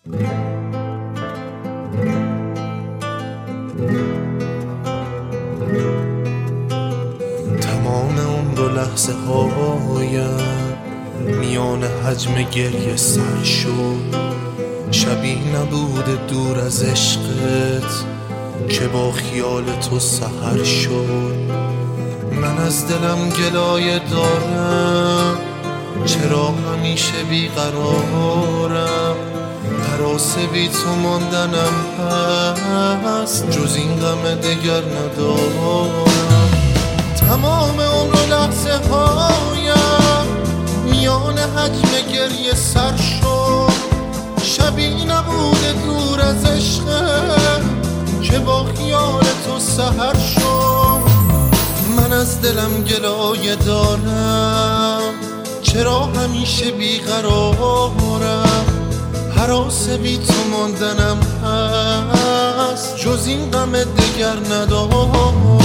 تمام عمر و لحظه هایم میان حجم گریه سر شد. شبی نبود دور از عشقت که با خیال تو سحر شد. من از دلم گلایه دارم، چرا همیشه بیقرارم؟ هراس بی تو ماندنم هست، جز این غم دگر ندارم. تمام عمر و لحظه هایم میان حجم گریه سر شد. شبی نبود دور از عشقت که با خیال تو سحر شد. من از دلم گلایه دارم، چرا همیشه بیقرارم؟ هراس بی تو ماندنم هست، جز این غم دگر ندارم.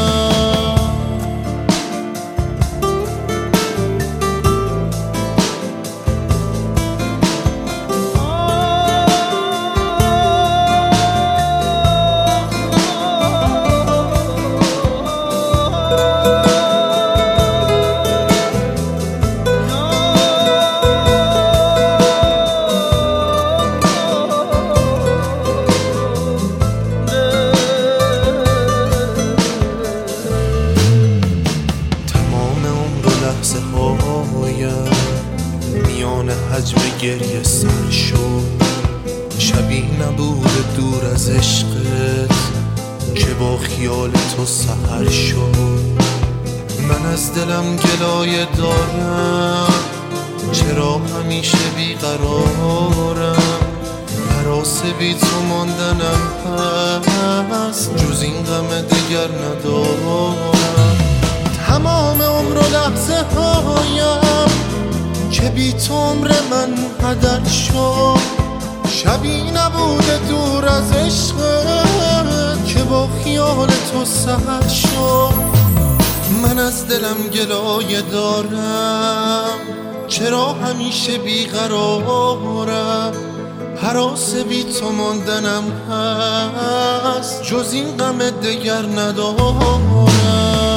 لحظه هایم میان حجم گریه سر شد. شبی نبود دور از عشقت که با خیال تو سحر شد. من از دلم گلایه دارم، چرا همیشه بیقرارم؟ هراس بی تو ماندنم هست، جز این غم دگر ندارم. تمام عمر و لحظه هایم که بی تو عمر من هدر شد. شبی نبود دور از عشقت که با خیال تو سحر شد. من از دلم گلایه دارم، چرا همیشه بیقرارم؟ هراس بی تو ماندنم هست، جز این غم دگر ندارم.